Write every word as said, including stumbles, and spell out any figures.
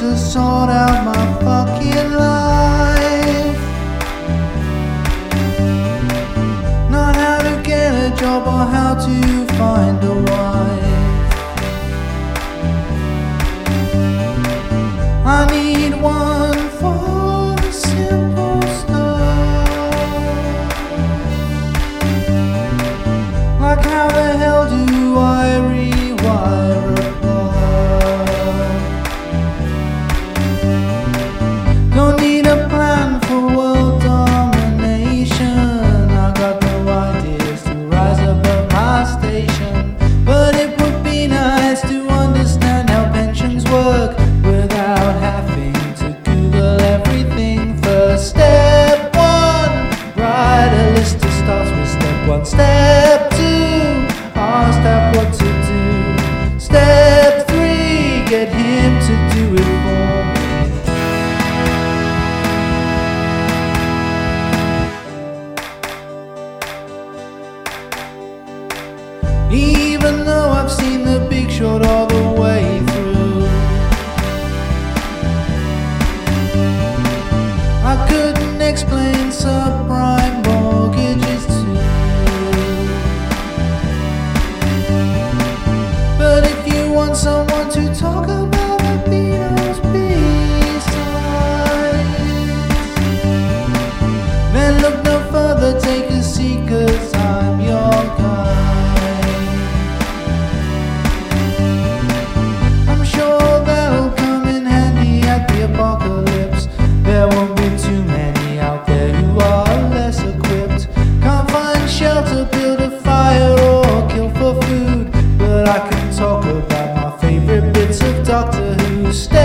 to sort out my fucking life. Not how to get a job or how to find a wife. I need one for the simple stuff. Like how the hell do I rewire a plug? Don't need a plan for world domination. I got no ideas to rise above my station. But it would be nice to understand how pensions work without having to Google everything first. Step one, write a list that starts with step one. Step two, ask that what to do. Step three, get him to do it for me. Even though I've seen The Big Short all the way through, I couldn't explain subprime mortgages too. But if you want someone to talk about the Beatles B-sides, then look no further, take a seat, 'cause I'm your guy. I'm sure that'll come in handy at the apocalypse. There won't be too many out there who are less equipped. Can't find shelter, build a fire, or kill for food. But I can talk about my favorite bits of Doctor Who. Stay